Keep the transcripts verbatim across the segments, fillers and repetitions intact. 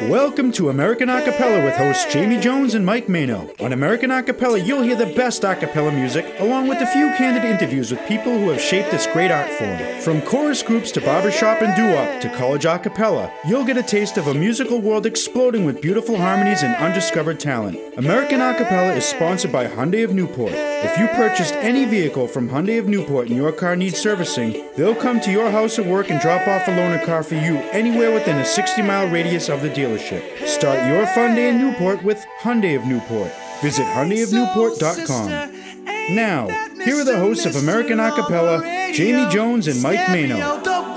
Welcome to American Acapella with hosts Jamie Jones and Mike Mano. On American Acapella, you'll hear the best acapella music, along with a few candid interviews with people who have shaped this great art form. From chorus groups to barbershop and doo-wop to college acapella, you'll get a taste of a musical world exploding with beautiful harmonies and undiscovered talent. American Acapella is sponsored by Hyundai of Newport. If you purchased any vehicle from Hyundai of Newport and your car needs servicing, they'll come to your house or work and drop off a loaner car for you anywhere within a sixty mile radius of the dealership. Start your fun day in Newport with Hyundai of Newport. Visit Hyundai of Newport dot com. Now, here are the hosts of American Acapella, Jamie Jones and Mike Mano.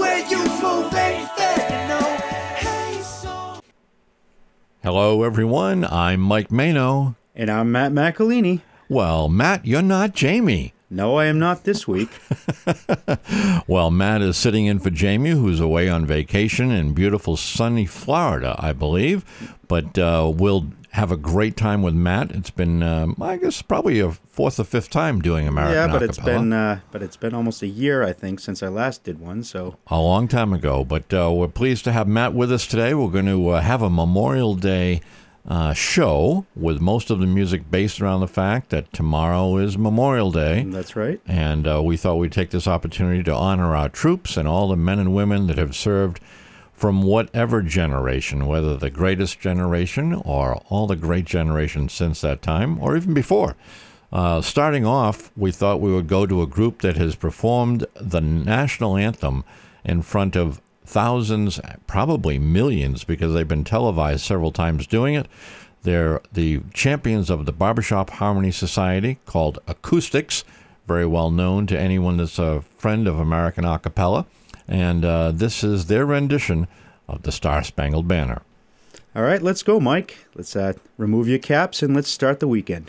Hello, everyone. I'm Mike Mano. And I'm Matt McElhaney. Well, Matt, you're not Jamie. No, I am not this week. Well, Matt is sitting in for Jamie, who's away on vacation in beautiful sunny Florida, I believe. But uh, we'll have a great time with Matt. It's been, um, I guess, probably a fourth or fifth time doing American Yeah, but Acapella. it's been, uh, but it's been almost a year, I think, since I last did one. So a long time ago. But uh, we're pleased to have Matt with us today. We're going to uh, have a Memorial Day Uh, show with most of the music based around the fact that tomorrow is Memorial Day. That's right. And uh, we thought we'd take this opportunity to honor our troops and all the men and women that have served from whatever generation, whether the greatest generation or all the great generations since that time, or even before. Uh, starting off, we thought we would go to a group that has performed the national anthem in front of thousands, probably millions, because they've been televised several times doing it. They're the champions of the Barbershop Harmony Society, called Acoustics, very well known to anyone that's a friend of American Acapella. And uh, this is their rendition of the Star-Spangled Banner. All right, let's go, Mike. Let's uh, remove your caps and let's start the weekend.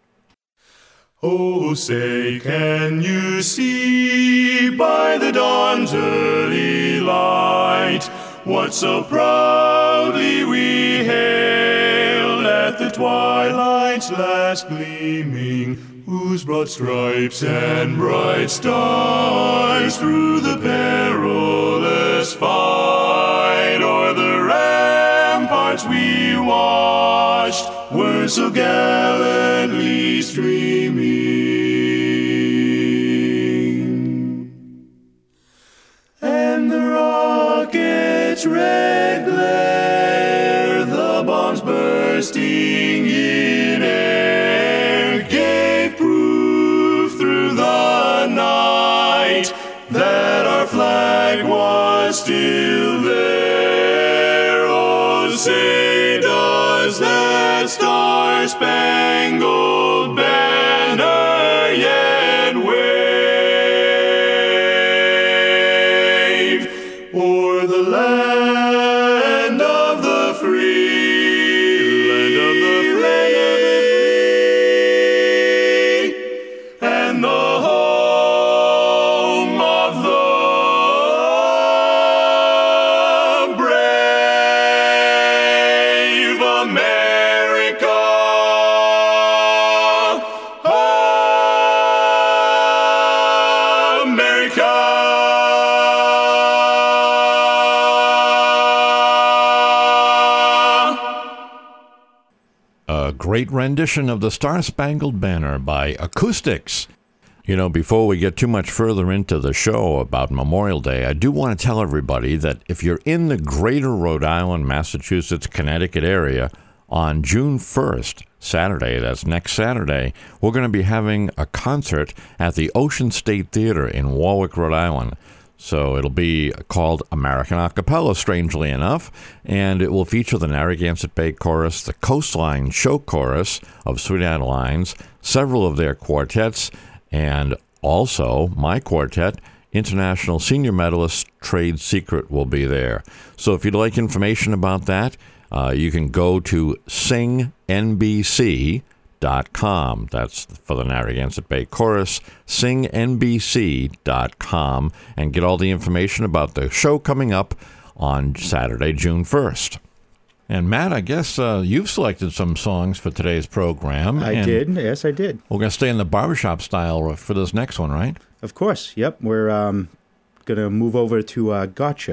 Oh, say, can you see by the dawn's early light what so proudly we hailed at the twilight's last gleaming, whose broad stripes and bright stars through the perilous fight o'er the ramparts we watched were so gallantly streaming. And the rocket's red glare, the bombs bursting in air, gave proof through the night that our flag was still there. Oh, say does that Star-Spangled Banner yet wave o'er the land of the free, land of the free, and the home of the brave America. A great rendition of the Star-Spangled Banner by Acoustics. You know, before we get too much further into the show about Memorial Day, I do want to tell everybody that if you're in the greater Rhode Island, Massachusetts, Connecticut area, on June first, Saturday, that's next Saturday, we're going to be having a concert at the Ocean State Theater in Warwick, Rhode Island. So it'll be called American Acapella, strangely enough, and it will feature the Narragansett Bay Chorus, the Coastline Show Chorus of Sweet Adelines, several of their quartets, and also my quartet, International Senior Medalist Trade Secret, will be there. So if you'd like information about that, uh, you can go to sing N B C dot com. That's for the Narragansett Bay Chorus, sing N B C dot com, and get all the information about the show coming up on Saturday, June first. And Matt, I guess uh, you've selected some songs for today's program. I did. Yes, I did. We're going to stay in the barbershop style for this next one, right? Of course. Yep. We're um, going to move over to uh, Gotcha.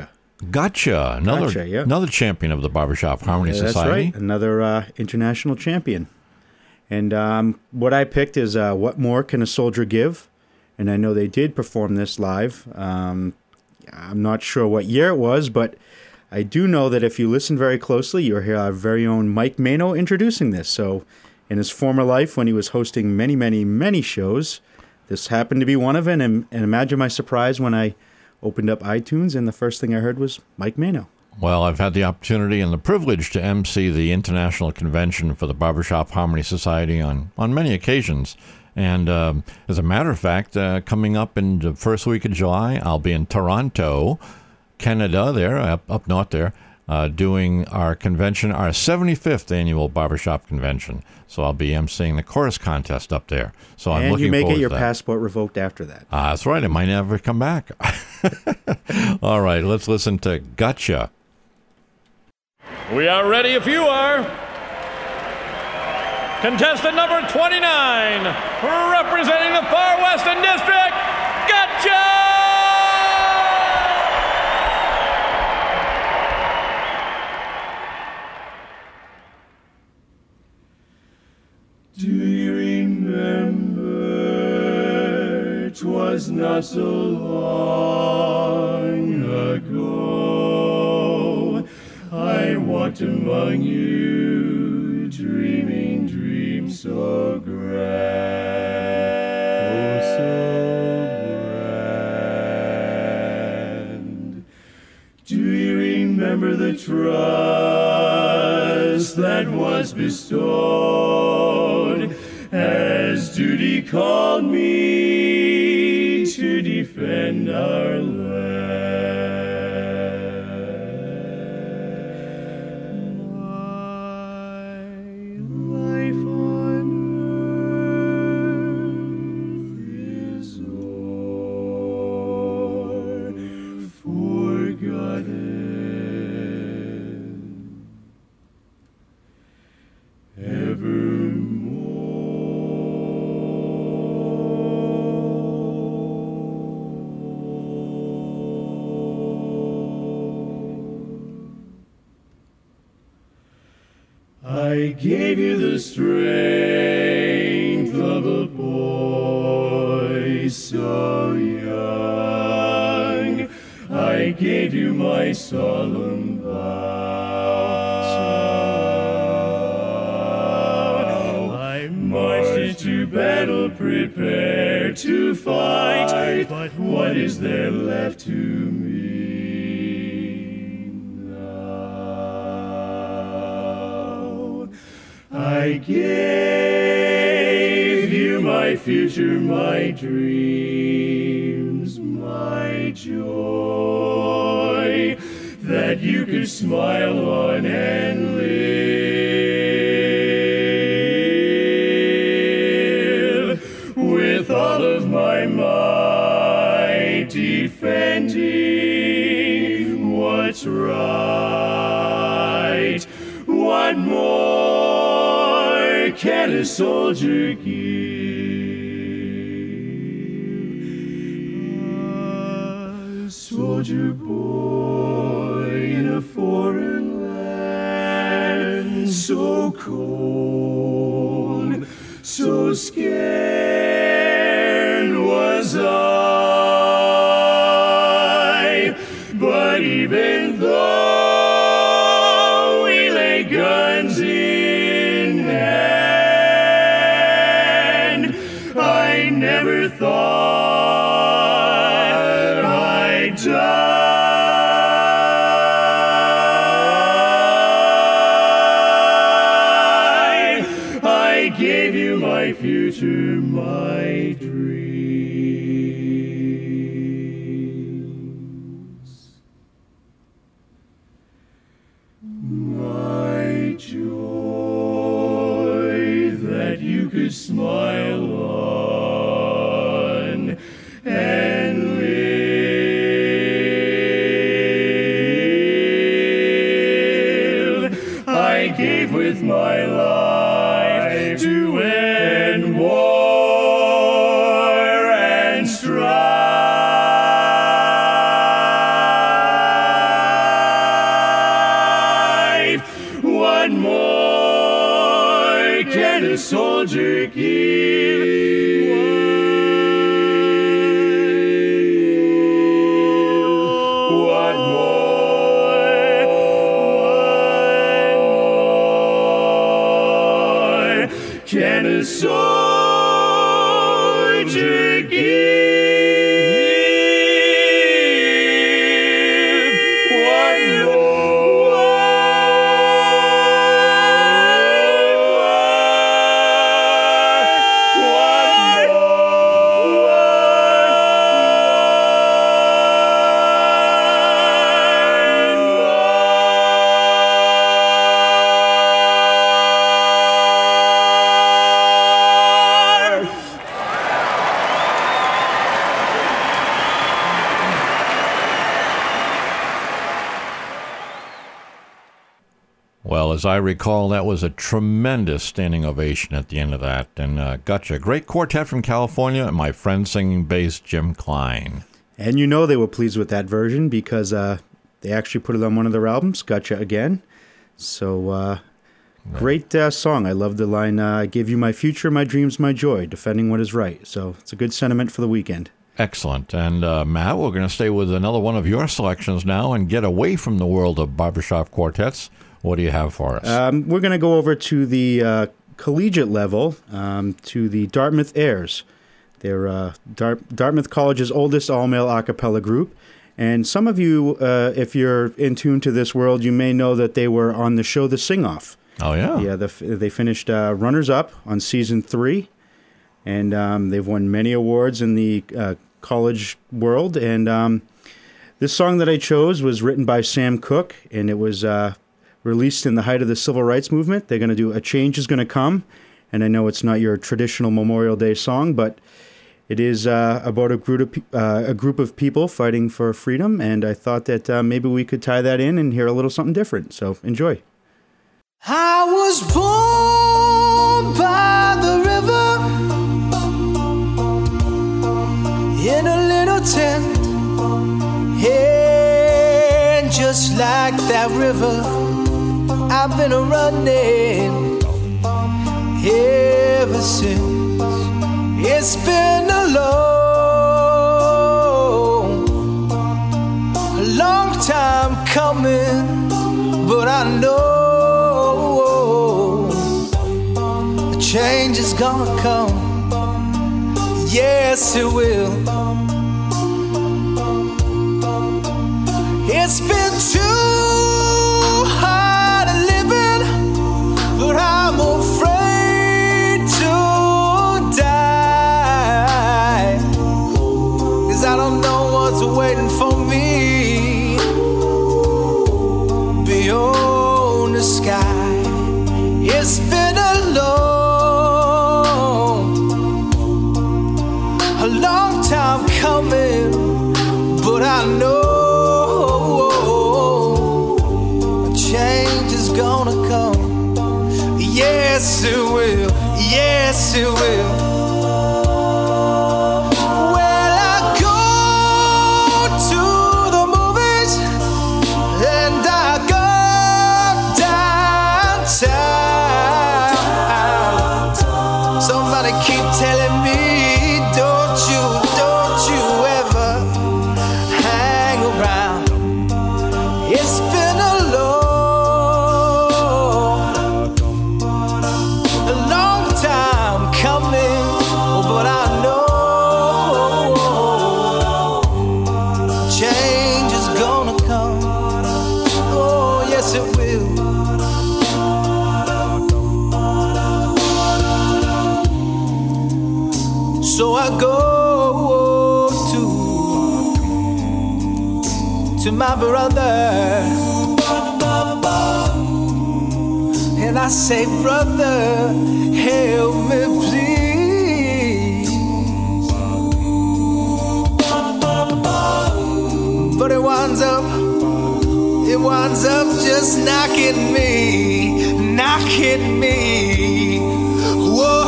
Gotcha. Another Gotcha, yeah. another champion of the Barbershop Harmony Yeah, that's Society. right. Another uh, international champion. And um, what I picked is uh, What More Can a Soldier Give? And I know they did perform this live. Um, I'm not sure what year it was, but I do know that if you listen very closely, you'll hear our very own Mike Mano introducing this. So in his former life, when he was hosting many, many, many shows, this happened to be one of them. And, and imagine my surprise when I opened up iTunes and the first thing I heard was Mike Mano. Well, I've had the opportunity and the privilege to emcee the International Convention for the Barbershop Harmony Society on, on many occasions. And um, as a matter of fact, uh, coming up in the first week of July, I'll be in Toronto, Canada, there, up, up north there, uh, doing our convention, our seventy-fifth annual Barbershop Convention. So I'll be emceeing the chorus contest up there. So I'm and looking you may forward get your to that. passport revoked after that. Uh, that's right. It might never come back. All right, let's listen to Gotcha. We are ready if you are. Contestant number twenty-nine, representing the Far Western District, Gotcha! Do you remember 'twas not so long ago I walked among you, dreaming dreams so grand, oh, so grand. Do you remember the trust that was bestowed as duty called me to defend our land? I gave you the strength of a boy so young. I gave you my solemn vow. I marched into battle prepared to fight, but what is there left to me? I gave you my future, my dreams, my joy, that you could smile on and live with all of my might, defending what's right. What more can a soldier give? A soldier boy in a foreign land, so cold, so scared was I. But even though we lay guns in hand, I never thought I'd die. I gave you my future, my dreams, my joy, that you could smile on and live. I gave with my life to end war and strife. a soldier give? What more? What more can a soldier give? Well, as I recall, that was a tremendous standing ovation at the end of that. And uh, gotcha. Great quartet from California, and my friend singing bass, Jim Klein. And you know they were pleased with that version because uh, they actually put it on one of their albums, Gotcha Again. So, uh, right. great uh, song. I love the line, uh, I give you my future, my dreams, my joy, defending what is right. So it's a good sentiment for the weekend. Excellent. And uh, Matt, we're going to stay with another one of your selections now and get away from the world of barbershop quartets. What do you have for us? Um, we're going to go over to the uh, collegiate level, um, to the Dartmouth Airs. They're uh, Dart- Dartmouth College's oldest all-male a cappella group. And some of you, uh, if you're in tune to this world, you may know that they were on the show The Sing-Off. Oh, yeah? Yeah, the, they finished uh, runners-up on season three. And um, they've won many awards in the uh, college world. And um, this song that I chose was written by Sam Cooke, and it was... Uh, released in the height of the civil rights movement. They're going to do A Change Is Going to Come, and I know it's not your traditional Memorial Day song, but it is uh, about a group, of, uh, a group of people fighting for freedom, and I thought that uh, maybe we could tie that in and hear a little something different. So enjoy. I was born by the river in a little tent, and just like that river, I've been a-running ever since. It's been a long, a long time coming, but I know a change is gonna come. Yes, it will. It's been too hard living, but I'm afraid to die, 'cause I don't know what's waiting for me beyond the sky. It's been a long, a long time coming, but I know gonna come. Yes, it will. Yes, it will. Well, I go to the movies and I go downtown. Somebody keep telling me, don't you, don't you ever hang around. It's been a long, but I know change is gonna come. Oh, yes, it will. So I go to to my brother, and I say, brother, help me please. But it winds up, it winds up just knocking me, knocking me. Whoa,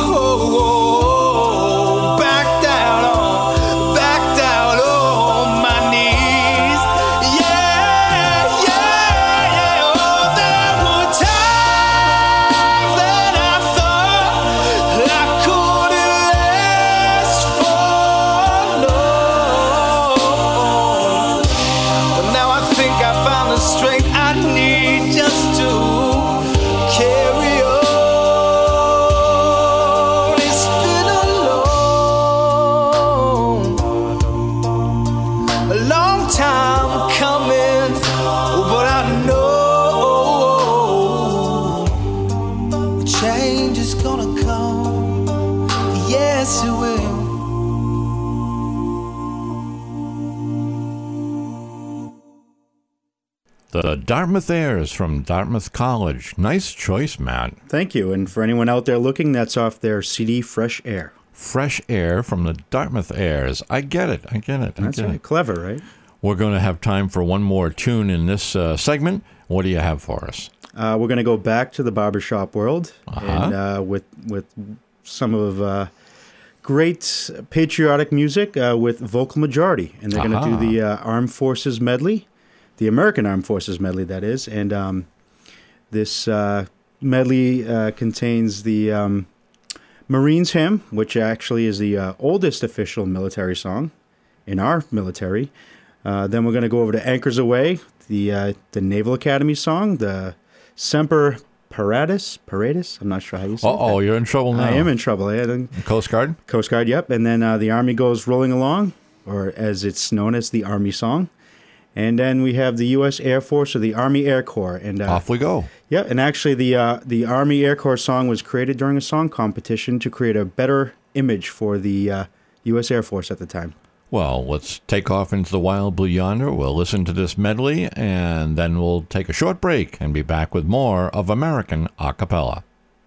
whoa, back down on, back down on my knees. Yeah, yeah, yeah. Oh, there were times that I thought long time coming, but I know change is gonna come. Yes, it will. The Dartmouth Airs from Dartmouth College. Nice choice, Matt. Thank you. And for anyone out there looking, that's off their C D, Fresh Air. Fresh Air from the Dartmouth Airs. I get it. I get it. I That's get right. it. Clever, right? We're going to have time for one more tune in this uh, segment. What do you have for us? Uh, we're going to go back to the barbershop world Uh-huh. and uh, with with some of uh, great patriotic music uh, with Vocal Majority. And they're going to Uh-huh. do the uh, Armed Forces medley, the American Armed Forces medley, that is. And um, this uh, medley uh, contains the um, Marines Hymn, which actually is the uh, oldest official military song in our military. Uh, then we're going to go over to Anchors Away, the uh, the Naval Academy song, the Semper Paratus, Paratus, I'm not sure how you say Uh-oh, that. you're in trouble now. I am in trouble. I had Coast Guard? Coast Guard, yep. And then uh, the Army Goes Rolling Along, or as it's known as, the Army Song. And then we have the U S Air Force, or the Army Air Corps. And uh, Off we go. yeah, and actually the uh, the Army Air Corps song was created during a song competition to create a better image for the uh, U S Air Force at the time. Well, let's take off into the wild blue yonder. We'll listen to this medley, and then we'll take a short break and be back with more of American a cappella.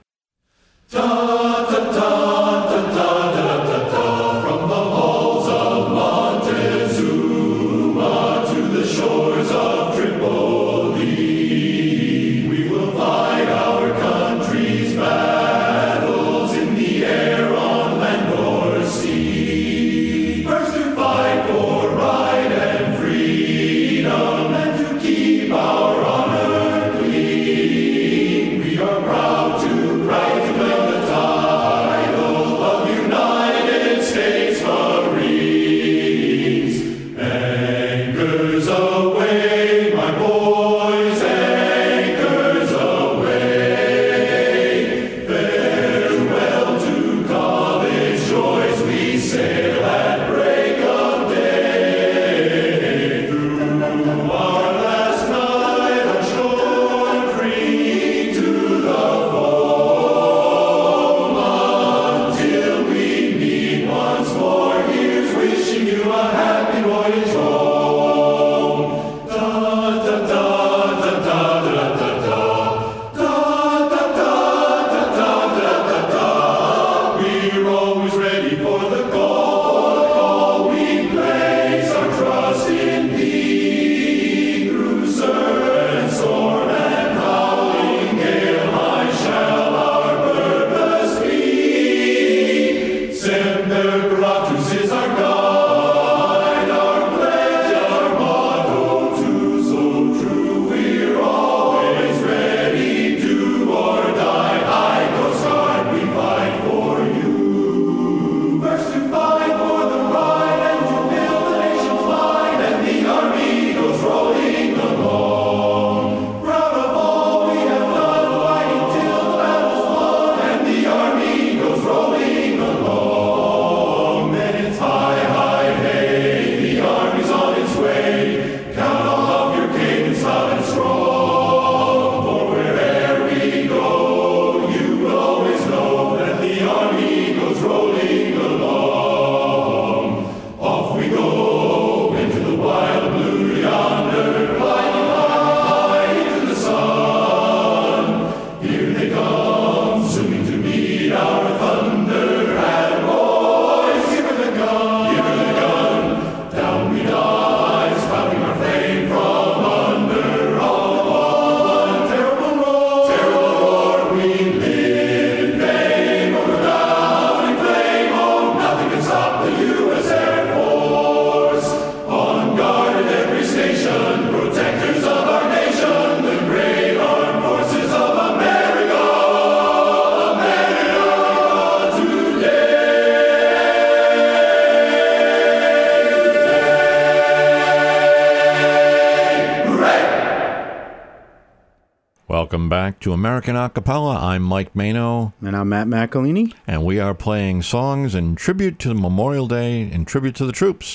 Welcome back to American Acapella. I'm Mike Mano. And I'm Matt McElhaney. And we are playing songs in tribute to Memorial Day, in tribute to the troops.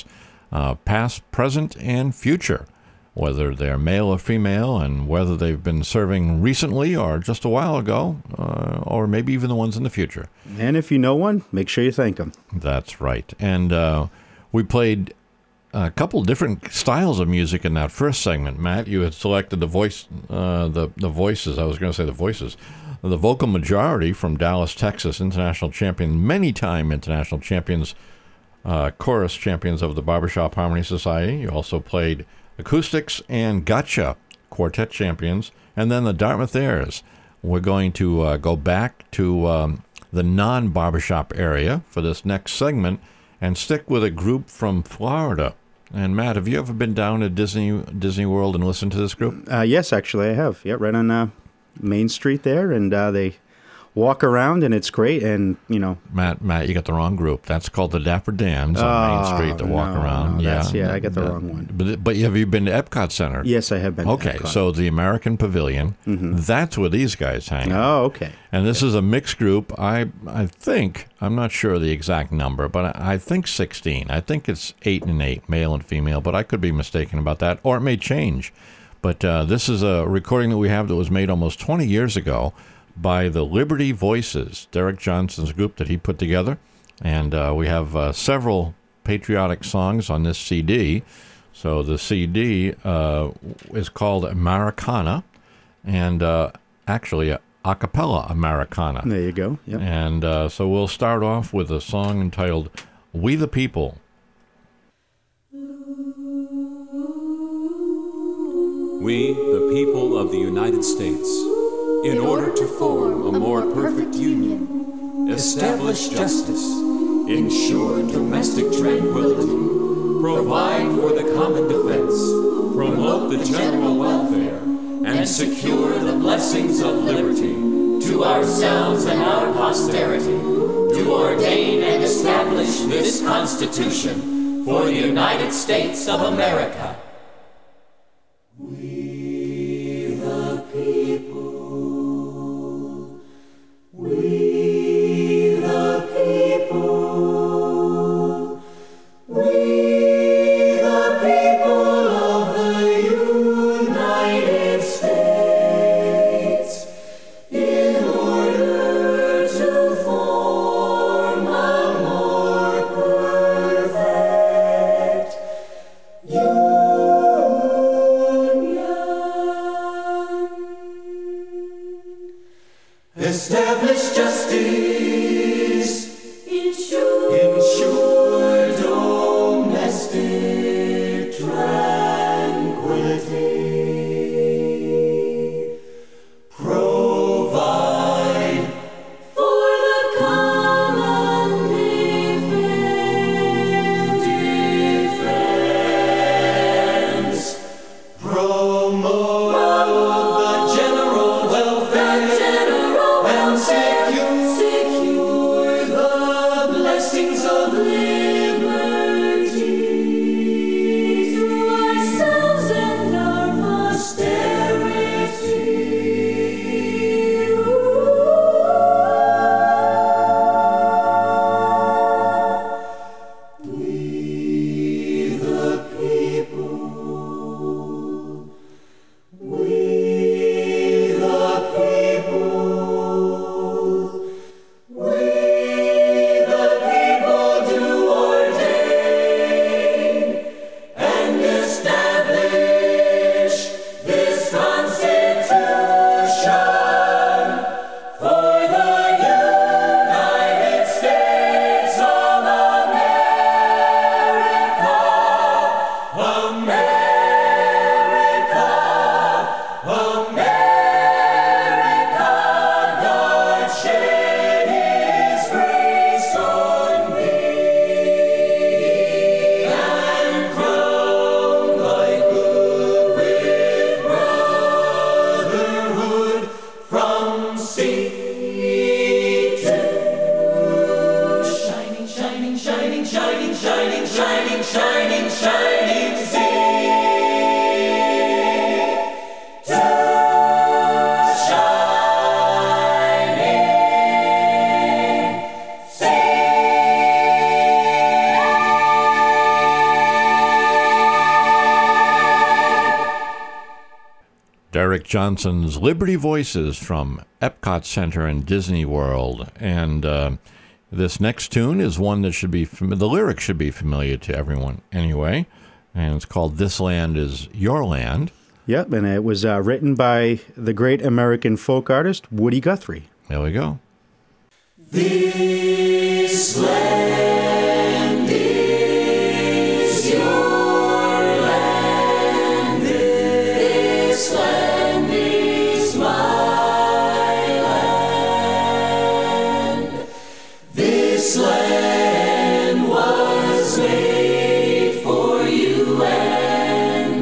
uh, past, present, and future, whether they're male or female, and whether they've been serving recently or just a while ago, uh, or maybe even the ones in the future. And if you know one, make sure you thank them. That's right. And uh, we played a couple different styles of music in that first segment. Matt, you had selected the voice, uh, the the voices. I was going to say the voices, the vocal majority from Dallas, Texas, international champion, many-time international champions, uh, chorus champions of the Barbershop Harmony Society. You also played acoustics and gotcha quartet champions, and then the Dartmouth Airs. We're going to uh, go back to um, the non-barbershop area for this next segment and stick with a group from Florida. And Matt, have you ever been down to Disney Disney World and listened to this group? Uh, yes, actually, I have. Yeah, right on uh, Main Street there, and uh, they walk around, and it's great. And you know, Matt, Matt, you got the wrong group. That's called the Dapper Dans on oh, Main Street. That walk no, around. No, yeah, yeah, I got the that, wrong one. But but have you been to Epcot Center? Yes, I have been. Okay, to Epcot. so the American Pavilion. Mm-hmm. That's where these guys hang. Oh, okay. And this is a mixed group. I I think, I'm not sure the exact number, but I, I think sixteen. I think it's eight and eight, male and female, but I could be mistaken about that, or it may change. But uh, this is a recording that we have that was made almost twenty years ago by the Liberty Voices, Derek Johnson's group that he put together. And uh, we have uh, several patriotic songs on this C D. So the C D uh, is called Americana, and uh, actually uh, a cappella Americana. There you go. Yep. And uh, so we'll start off with a song entitled We the People. We, the people of the United States, in order to form a more perfect union, establish justice, ensure domestic tranquility, provide for the common defense, promote the general welfare, and secure the blessings of liberty to ourselves and our posterity, do ordain and establish this Constitution for the United States of America. We the people, we the people, we the people of the United States, in order to form a more perfect union. Establish justice, ensure, ensure domestic tranquility, provide for the common defense, promote the general welfare, and secure Derek Johnson's Liberty Voices from Epcot Center in Disney World. And uh, this next tune is one that should be, fam- the lyrics should be familiar to everyone anyway. And it's called This Land Is Your Land. Yep, and it was uh, written by the great American folk artist Woody Guthrie. There we go. This land is your land. This land is my land. This land was made for you and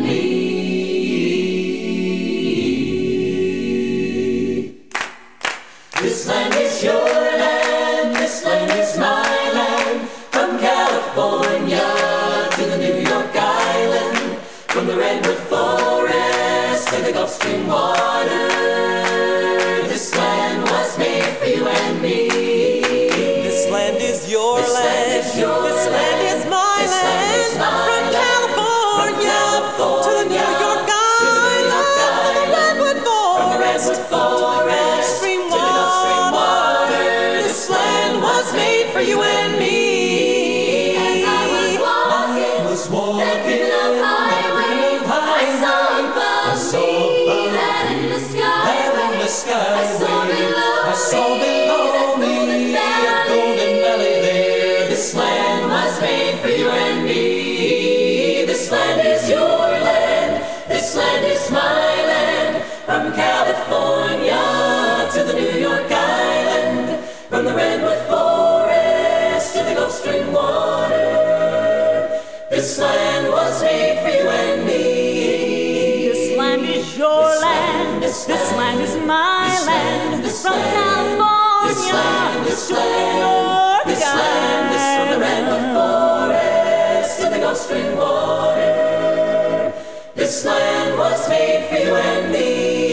me. This land is your land. This land is my land. From California to the New York Island, from the Redwood Forest to the Gulf Stream water, this land was made for you and me. This land is your This land. land is your This land land. is my This land land. is my From land. California From to the New York California to the New York Island, the Redwood From the Forest Redwood Forest Stream to the Gulf Stream water. water, This land was made for you and me. As I was walking, was walking that Piccolo highway, I saw above saw me, above that in the skyway, in the skyway. I saw below I saw me, below that me golden a valley. golden valley there. This land was made for you and me. This land is your land. This land is my land. From California to the New York Island, from the Redwood Forest to the Gulf Stream water, this land was made for you and me. This land is your This land. land, This this land is land, my this land. land, this From land, California this land, this to New land, York this land is from the Redwood Forest to the Gulf Stream water. This land was made for you and me.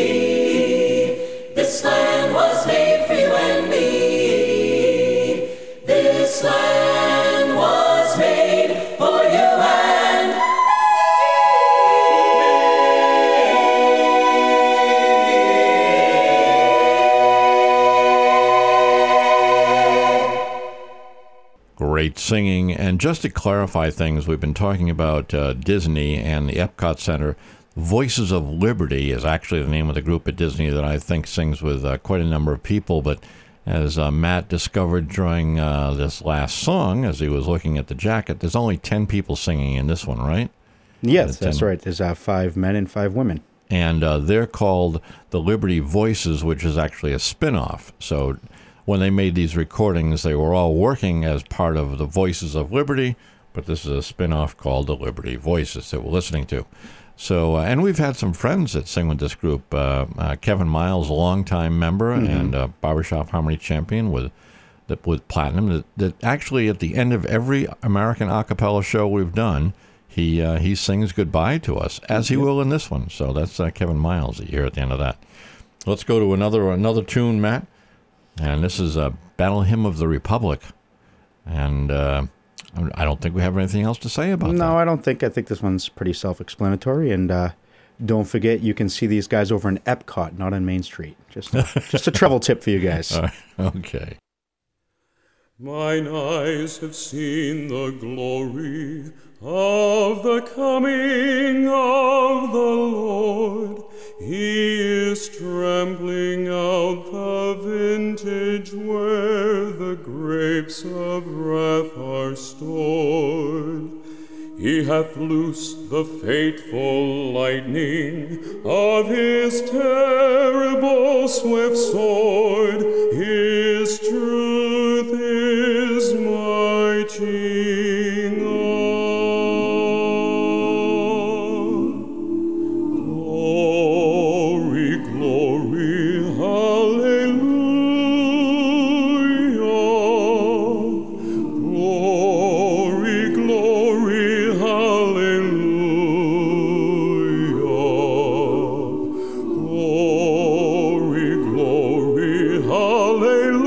This land was made for you and me. This land was made for you and Great singing. And just to clarify things, we've been talking about uh, Disney and the Epcot Center. Voices of Liberty is actually the name of the group at Disney that I think sings with uh, quite a number of people. But as uh, Matt discovered during uh, this last song, as he was looking at the jacket, there's only ten people singing in this one, right? Yes, The that's ten. right. There's uh, five men and five women. And uh, they're called the Liberty Voices, which is actually a spin-off. So when they made these recordings, they were all working as part of the Voices of Liberty, but this is a spin-off called the Liberty Voices that we're listening to. So, uh, and we've had some friends that sing with this group. Uh, uh, Kevin Miles, a longtime member Mm-hmm. and uh, barbershop harmony champion with that with platinum. That, that actually at the end of every American a cappella show we've done, he uh, he sings goodbye to us, as he will in this one. So that's uh, Kevin Miles that you hear at the end of that. Let's go to another another tune, Matt. And this is a Battle Hymn of the Republic. And uh, I don't think we have anything else to say about that. No, I don't think. I think this one's pretty self-explanatory. And uh, don't forget, you can see these guys over in Epcot, not on Main Street. Just a, just a travel tip for you guys. All right. Okay. Mine eyes have seen the glory of the coming of the Lord. He is trampling out the vintage where the grapes of wrath are stored. He hath loosed the fateful lightning of his terrible swift sword. His truth is marching on. Glory, glory, hallelujah. Glory, glory, hallelujah. Glory, glory, hallelujah.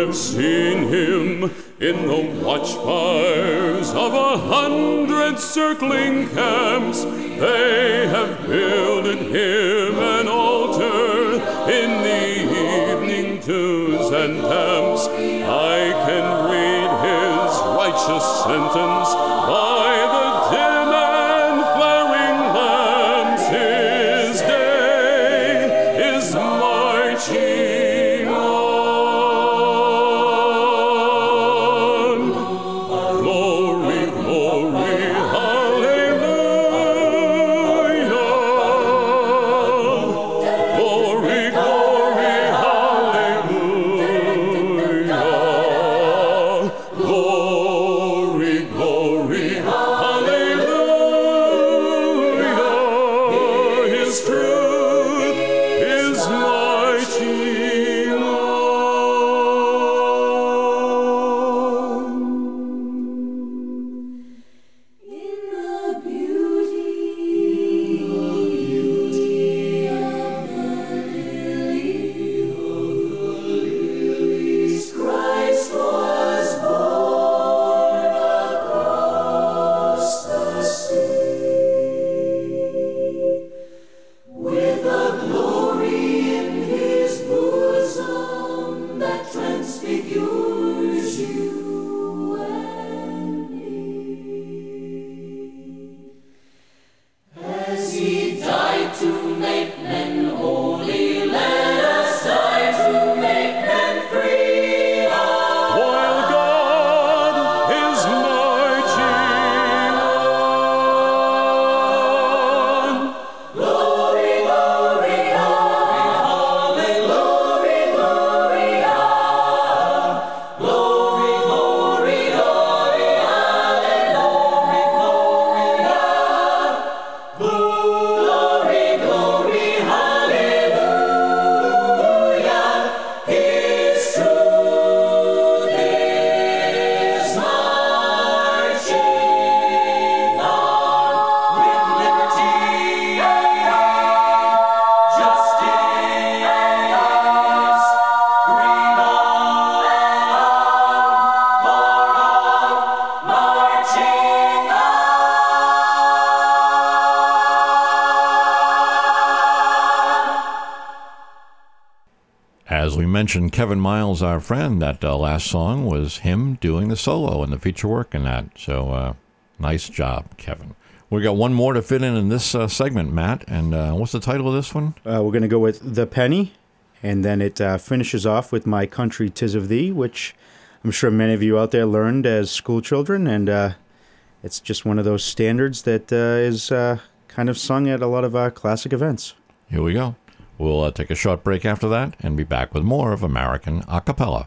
have seen him in the watchfires of a hundred circling camps. They have builded him an altar in the evening tunes and camps. I can read his righteous sentence by the dim and flaring lamps. His day is marching on. Glory, glory, hallelujah. Glory, glory, hallelujah. Glory, glory, hallelujah. His truth is marching on. In the beauty, the beauty of the lilies, Christ was born across the sea, with a glory in his bosom that transfigures you and me. As he died to make men holy, let us die to make men free. While God is marching on. Glory, glory, glory, glory, glory, glory, glory, glory, glory, glory, hallelujah. His truth is marching on with liberty, justice, freedom for all, marching on. As we mentioned, Kevin Miles, our friend, that uh, last song was him doing the solo and the feature work in that. So uh, nice job, Kevin. We got one more to fit in in this uh, segment, Matt. And uh, what's the title of this one? Uh, we're going to go with The Penny, and then it uh, finishes off with My Country 'Tis of Thee, which I'm sure many of you out there learned as school children, and uh, it's just one of those standards that uh, is uh, kind of sung at a lot of uh, classic events. Here we go. We'll uh, take a short break after that and be back with more of American a cappella.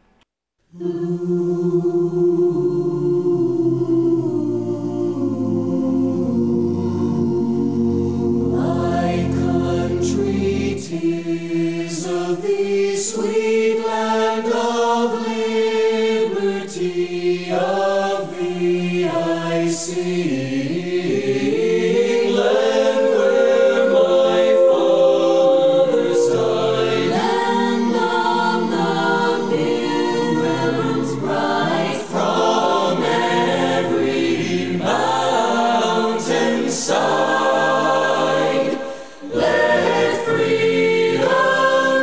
My country, 'tis of thee, sweet land of liberty, of thee I sing, land where my fathers died, land of the Pilgrim's Bride, from every mountainside, let freedom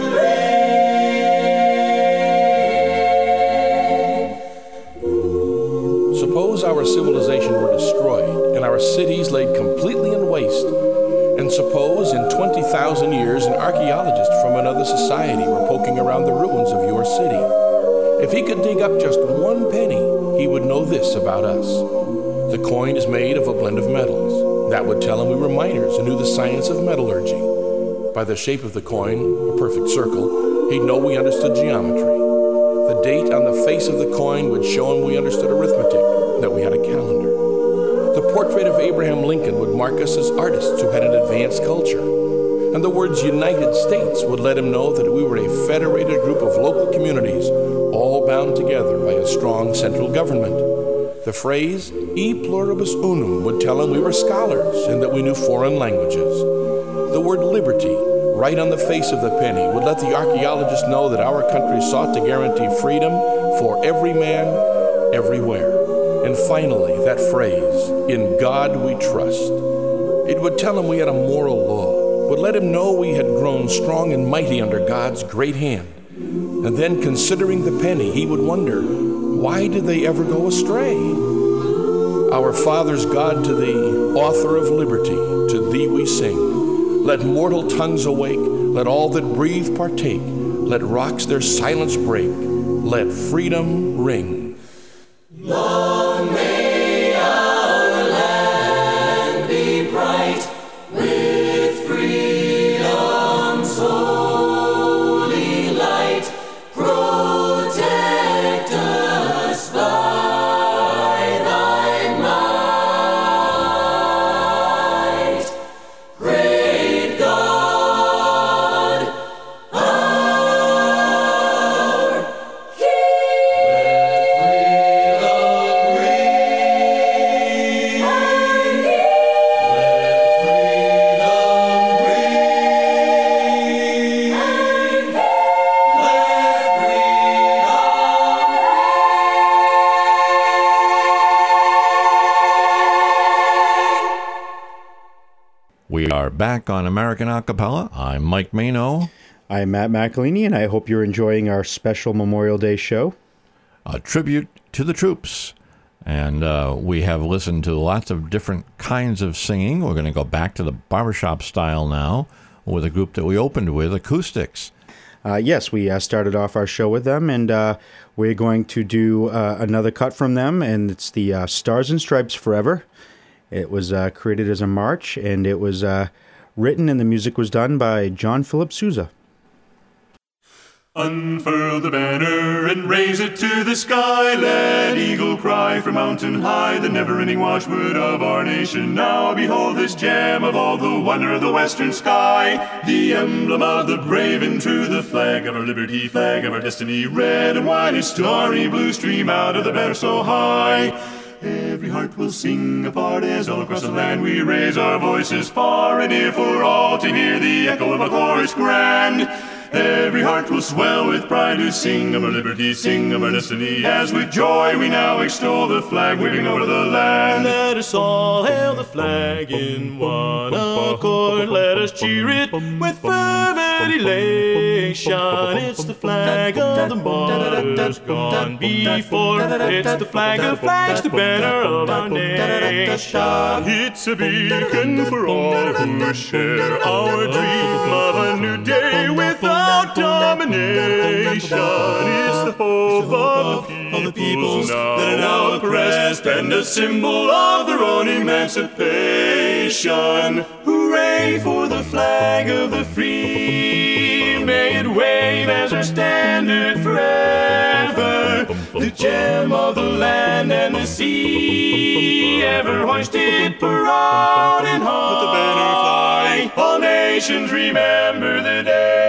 reign. Suppose our civilization were destroyed and our cities laid completely in waste. And suppose in twenty thousand years an archaeologist from another society were poking around the ruins of your city. If he could dig up just one penny, he would know this about us. The coin is made of a blend of metals. That would tell him we were miners and knew the science of metallurgy. By the shape of the coin, a perfect circle, he'd know we understood geometry. The date on the face of the coin would show him we understood arithmetic, that we had a calendar. The portrait of Abraham Lincoln would mark us as artists who had an advanced culture. And the words United States would let him know that we were a federated group of local communities, all bound together by a strong central government. The phrase e pluribus unum would tell him we were scholars and that we knew foreign languages. The word liberty right on the face of the penny, would let the archaeologists know that our country sought to guarantee freedom for every man, everywhere. And finally, that phrase, "In God we trust." It would tell him we had a moral law, would let him know we had grown strong and mighty under God's great hand. And then, considering the penny, he would wonder, why did they ever go astray? Our fathers, God, to thee, author of liberty, to thee we sing. Let mortal tongues awake, let all that breathe partake, let rocks their silence break, let freedom ring. Long may our land be bright with freedom's holy light. Protect us by thy might, great God, our We are back on American Acapella. I'm Mike Mano. I'm Matt McElhaney, and I hope you're enjoying our special Memorial Day show. A tribute to the troops. And uh, we have listened to lots of different kinds of singing. We're going to go back to the barbershop style now with a group that we opened with, Acoustics. Uh, yes, we uh, started off our show with them, and uh, we're going to do uh, another cut from them, and it's the uh, Stars and Stripes Forever. It was uh, created as a march, and it was uh, written and the music was done by John Philip Sousa. Unfurl the banner and raise it to the sky. Let eagle cry from mountain high, the never-ending watchword of our nation. Now behold this gem of all, the wonder of the western sky, the emblem of the brave and true, the flag of our liberty, flag of our destiny. Red and white, a starry blue stream out of the banner so high. Every heart will sing apart as all across the land we raise our voices far and near for all to hear the echo of a chorus grand. Every heart will swell with pride to sing of our liberty, sing of our destiny, as with joy we now extol the flag waving over the land. Let us all hail the flag in one accord. Let us cheer it with fervent elation. It's the flag of the martyrs gone before. It's the flag of flags, the banner of our nation. It's a beacon for all who share our dream of a new day without domination. It's the hope of the peoples that are now oppressed, and a symbol of their own emancipation. Hooray for the flag of the free, may it wave as our standard forever, the gem of the land and the sea, ever hoisted proud and high. Let the banner fly. All nations remember the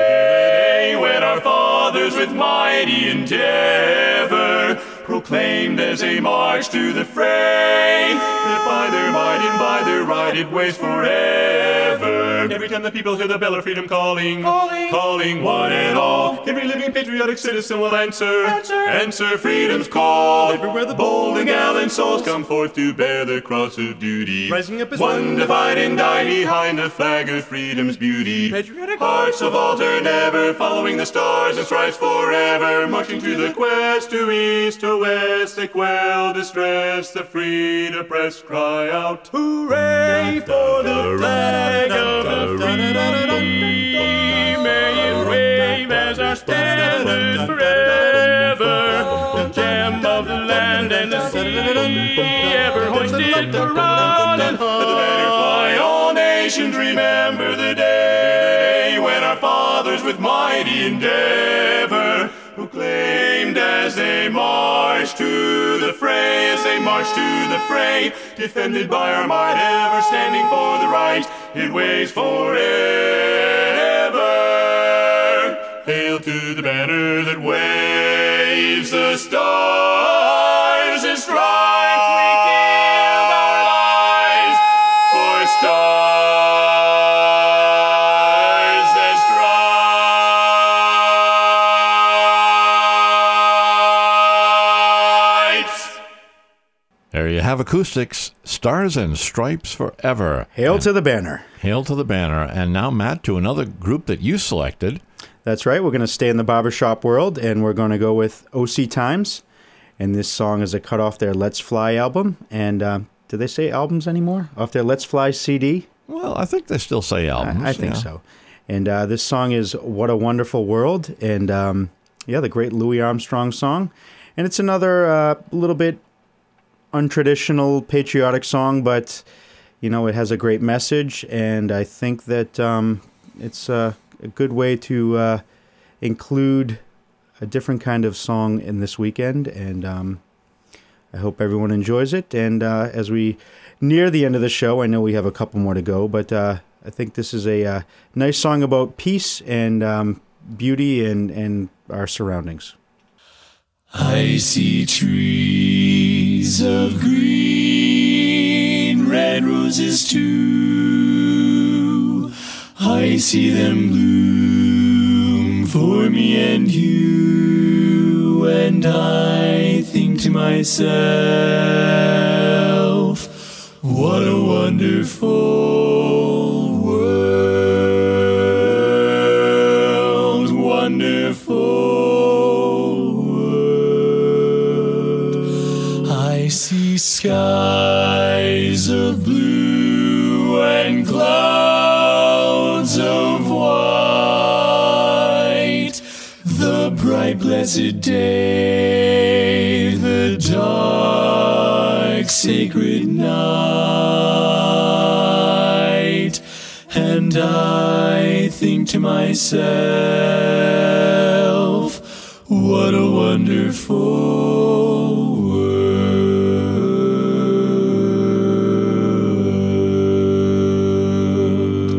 day when our fathers with mighty endeavor proclaimed as they marched to the fray that by their might and by their right it waits forever. Every time the people hear the bell of freedom calling, calling, calling one and all, every living patriotic citizen will answer, answer, answer freedom's call. Everywhere the bold and gallant souls come forth to bear the cross of duty, rising up as one to fight and die behind the flag of freedom's beauty. Patriotic hearts of altar never, following the stars and stripes forever, marching to the quest to east or west, they quell distress, the freed oppressed cry out, hooray for the flag of the free, may it wave as our standard forever, the gem of the land and the sea, ever hoisted proud and high. Let the banner fly, all nations remember the day when our fathers with mighty endeavor proclaimed as they marched to the fray, as they marched to the fray, defended by our might, ever standing for the right, it waits forever. Hail to the banner that waves the stars and stripes, we give our lives for stars and have Acoustics, Stars and Stripes Forever. Hail and to the banner. Hail to the banner. And now, Matt, to another group that you selected. That's right. We're going to stay in the barbershop world, and we're going to go with O C Times. And this song is a cut off their Let's Fly album. And uh, do they say albums anymore? Off their Let's Fly C D? Well, I think they still say albums. I, I think yeah. so. And uh, this song is What a Wonderful World. And um, yeah, the great Louis Armstrong song. And it's another uh, little bit untraditional patriotic song, but, you know, it has a great message. And I think that um, it's uh, a good way to uh, include a different kind of song in this weekend. And um, I hope everyone enjoys it. And uh, as we near the end of the show, I know we have a couple more to go, but uh, I think this is a uh, nice song about peace and um, beauty and, and our surroundings. I see trees of green, red roses too. I see them bloom for me and you, and I think to myself, what a wonderful world, wonderful world. I see skies of blue and clouds of white, the bright blessed day, the dark sacred night, and I think to myself, what a wonderful world.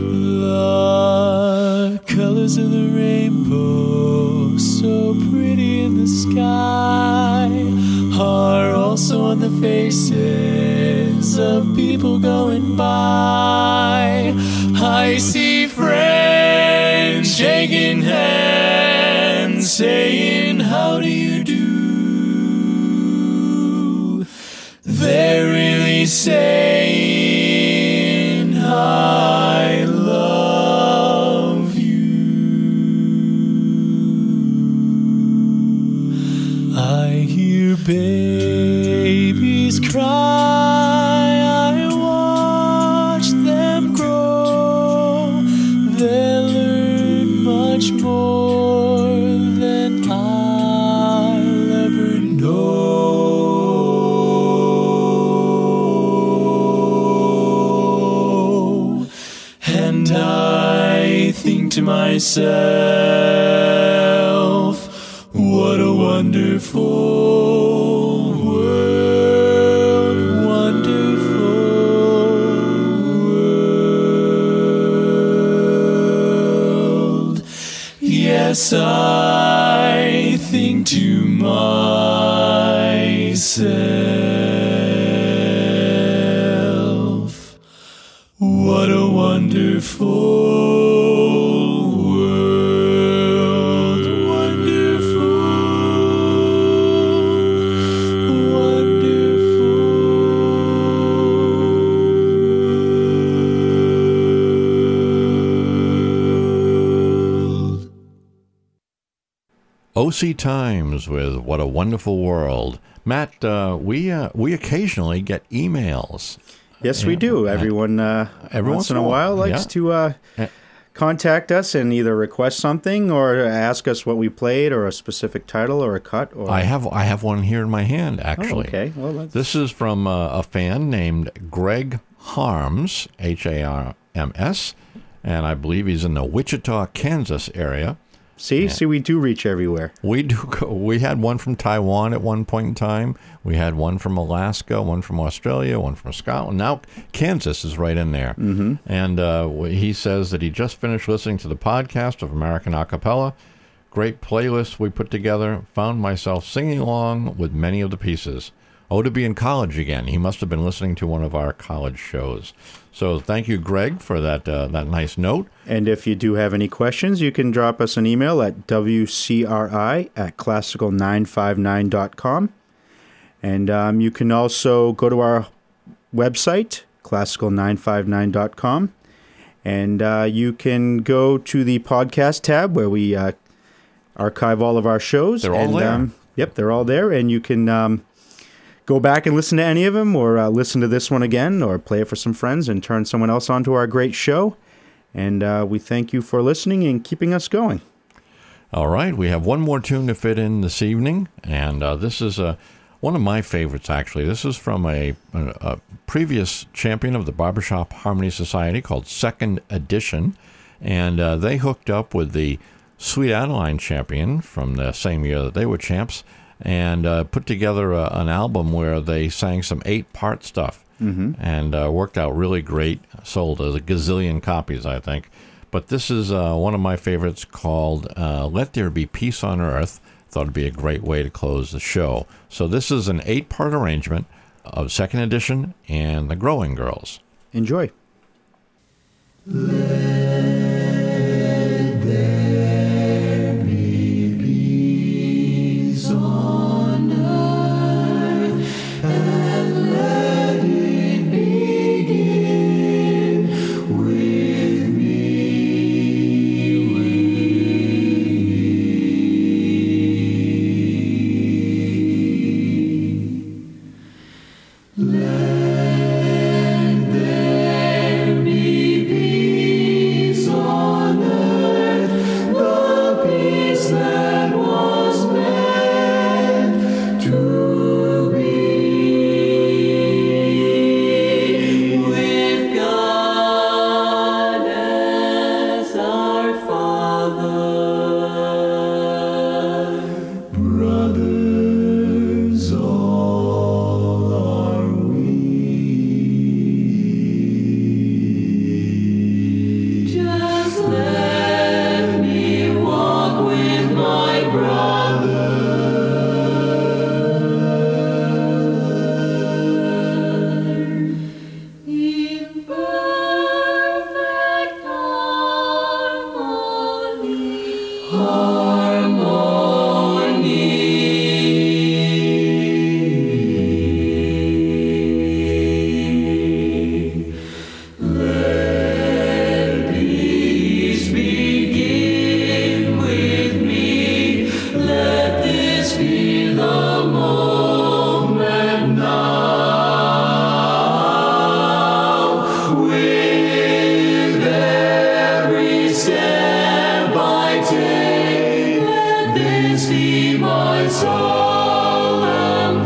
The colors of the rainbow, so pretty in the sky, are also on the faces of people going by. I see friends shaking hands, saying, how do you do? They're really saying, I love you. I hear babies cry, I watch them grow. They'll learn much more than I'll ever know. And I think to myself, what a wonderful world, wonderful world. Yes, I think to myself, what a wonderful world, wonderful, wonderful. O C Times with What a Wonderful World. Matt, uh, we uh, we occasionally get emails. Yes, we do. Everyone, uh, Every once in a while, likes yeah. to uh, contact us and either request something or ask us what we played or a specific title or a cut. Or I have I have one here in my hand, actually. Oh, okay. Well, that's... This is from uh, a fan named Greg Harms, H A R M S, and I believe he's in the Wichita, Kansas area. See, Yeah. see, we do reach everywhere. We do. Go, we had one from Taiwan at one point in time. We had one from Alaska, one from Australia, one from Scotland. Now Kansas is right in there. Mm-hmm. And uh, he says that he just finished listening to the podcast of American Acapella. Great playlist we put together. Found myself singing along with many of the pieces. Oh, to be in college again. He must have been listening to one of our college shows. So thank you, Greg, for that uh, that nice note. And if you do have any questions, you can drop us an email at W C R I at classical nine five nine dot com. And um, you can also go to our website, classical nine five nine dot com, and uh, you can go to the podcast tab where we uh, archive all of our shows. They're all and, there. Um, yep, they're all there, and you can um, go back and listen to any of them, or uh, listen to this one again, or play it for some friends and turn someone else on to our great show. And uh, we thank you for listening and keeping us going. All right, we have one more tune to fit in this evening, and uh, this is a, one of my favorites, actually. This is from a, a, a previous champion of the Barbershop Harmony Society called Second Edition, and uh, they hooked up with the Sweet Adeline champion from the same year that they were champs, and uh, put together a, an album where they sang some eight-part stuff, mm-hmm. and uh, worked out really great, sold a gazillion copies, I think. But this is uh, one of my favorites called uh, Let There Be Peace on Earth. Thought it'd be a great way to close the show. So this is an eight-part arrangement of Second Edition and the Growing Girls. Enjoy. Let there be peace on earth, and let it begin with me. Let there be peace on earth, the peace that was meant to be, with God as our Father. Brothers all are we. Just let me walk with my brother in perfect harmony. Harmony. Let peace begin with me. Let this be the moment now. With every step I take, let this be my solemn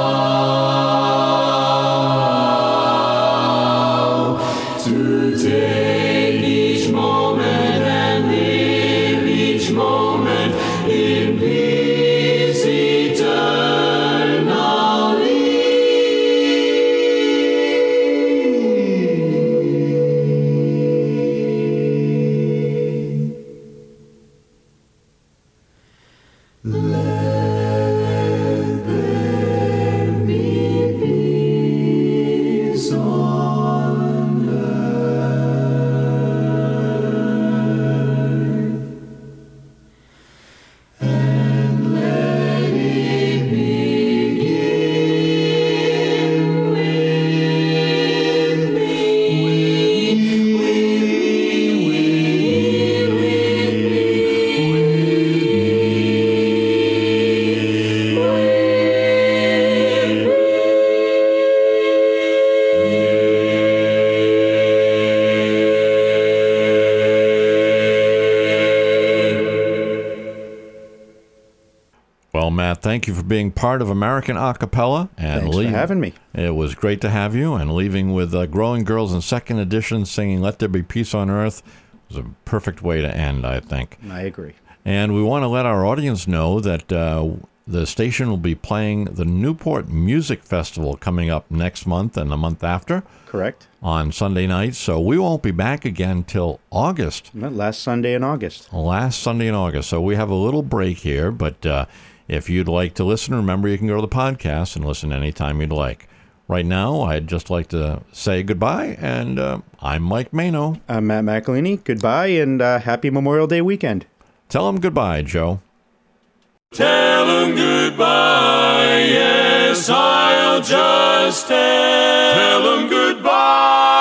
vow, to take each moment and live each moment in peace eternally. Let there be peace on earth, and let it begin with me, with me, Well, Matt, thank you for being part of American Acapella. And Thanks for having me. It was great to have you, and leaving with uh, Growing Girls in Second Edition singing Let There Be Peace on Earth was a perfect way to end, I think. I agree. And we want to let our audience know that uh, the station will be playing the Newport Music Festival coming up next month and the month after. Correct. On Sunday nights. So we won't be back again till August. Last Sunday in August. Last Sunday in August. So we have a little break here, but uh, if you'd like to listen, remember you can go to the podcast and listen anytime you'd like. Right now, I'd just like to say goodbye, and uh, I'm Mike Mano. I'm Matt McElhaney. Goodbye, and uh, happy Memorial Day weekend. Tell them goodbye, Joe. Tell 'em goodbye, yeah. guess I'll just tell 'em goodbye.